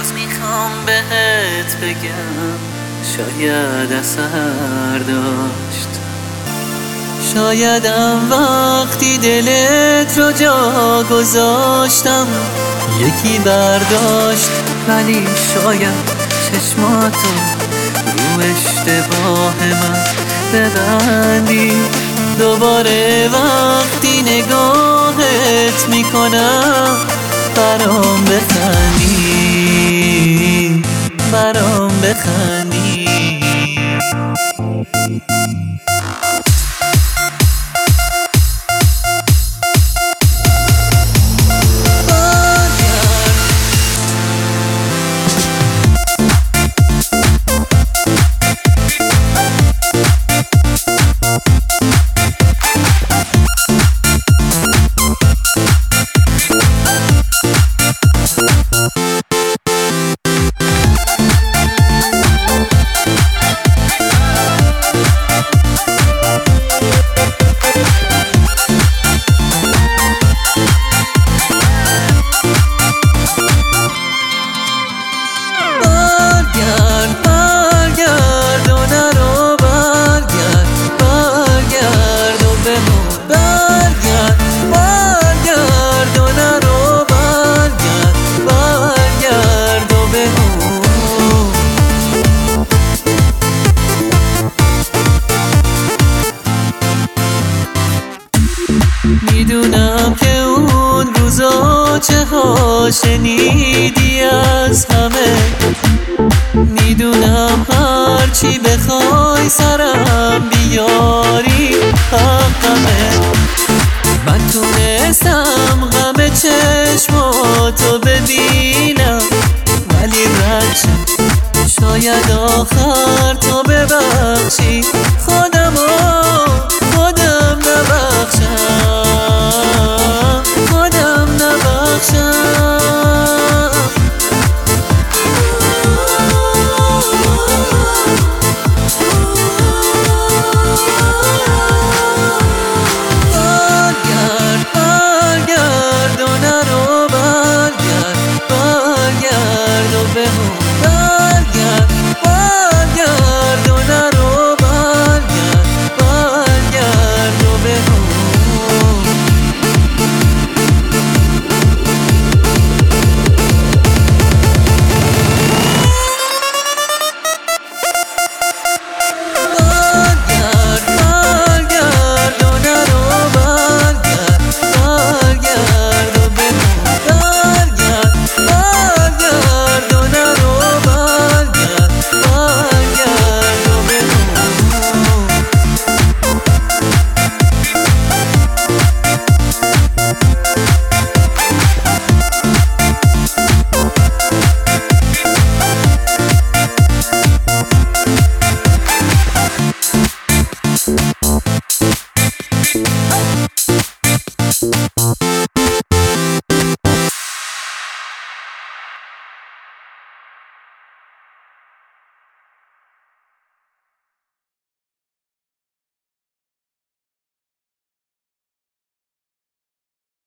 میخوام بهت بگم شاید اثر داشت، شایدم وقتی دلت رو جا گذاشتم یکی برداشت، ولی شاید چشماتو رو اشتباه من ببندی. دوباره وقتی نگاهت میکنم برام بخندی، برام بخندی. میدونم که اون روزا چه ها شنیدی از همه، میدونم هرچی بخوای سرم بیاری حقمه. من تونستم غم چشماتو ببینم ولی رد شد، شاید آخر تو ببخشی